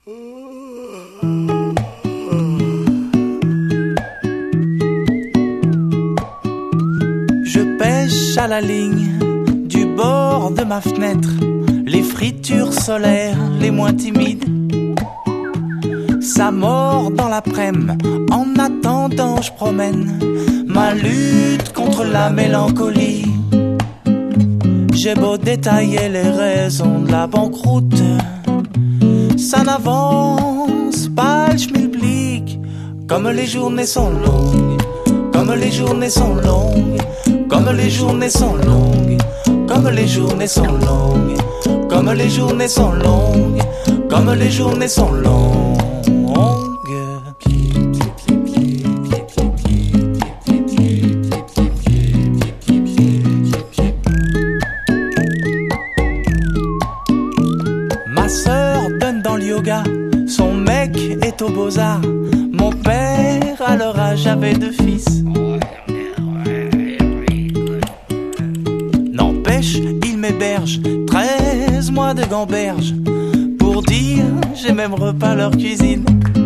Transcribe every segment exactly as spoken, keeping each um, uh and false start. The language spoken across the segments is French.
Je pêche à la ligne du bord de ma fenêtre, les fritures solaires les moins timides. Ça mord dans l'après-midi, en attendant je promène ma lutte contre la mélancolie. J'ai beau détailler les raisons de la banqueroute, ça n'avance pas le schmilblick. Comme les journées sont longues, comme les journées sont longues, comme les journées sont longues, comme les journées sont longues, comme les journées sont longues, comme les journées sont longues. Ma sœur donne dans le yoga, son mec est aux beaux-arts. Mon père à leur âge avait deux fils. N'empêche, il m'héberge, treize mois de gamberge, pour dire j'ai même repeint leur cuisine.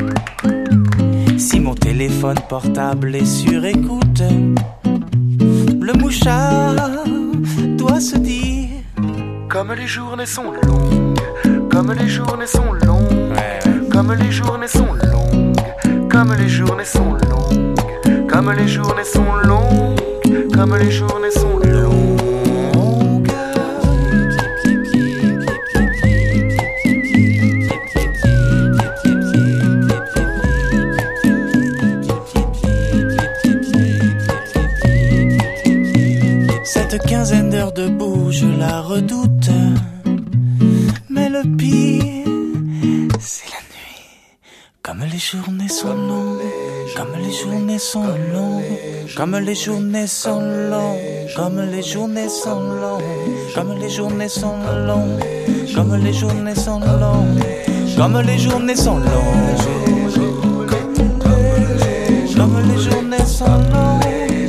Si mon téléphone portable est sur écoute, le mouchard doit se dire: comme les journées sont longues, comme les journées sont longues, comme les journées sont longues, comme les journées sont longues, comme les journées sont longues, comme les journées sont longues. Cette quinzaine d'heures debout, je la redoute. Mais le pire, c'est la nuit. Comme les journées sont longues, comme les journées sont longues, comme les journées sont longues, comme les journées sont longues, comme les journées sont longues, comme les journées sont longues, comme les journées sont longues, comme les journées sont longues.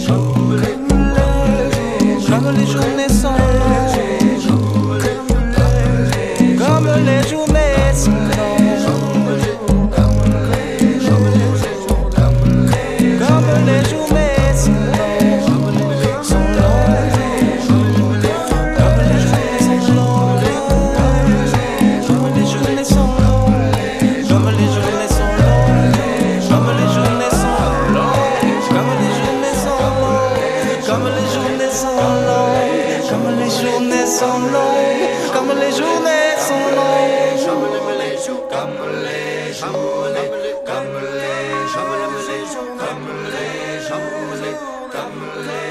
Comme les journées sont longues, comme les journées sont longues, comme les journées sont longues, comme les journées sont longues, sont longues, comme les journées sont longues, comme les journées sont longues, comme les journées sont longues, comme les journées sont longues, comme les journées sont longues, comme les journées sont longues. Comme les journées sont longues, comme les journées sont longues, comme les journées, comme les journées, comme les journées, comme les journées, comme les journées, comme les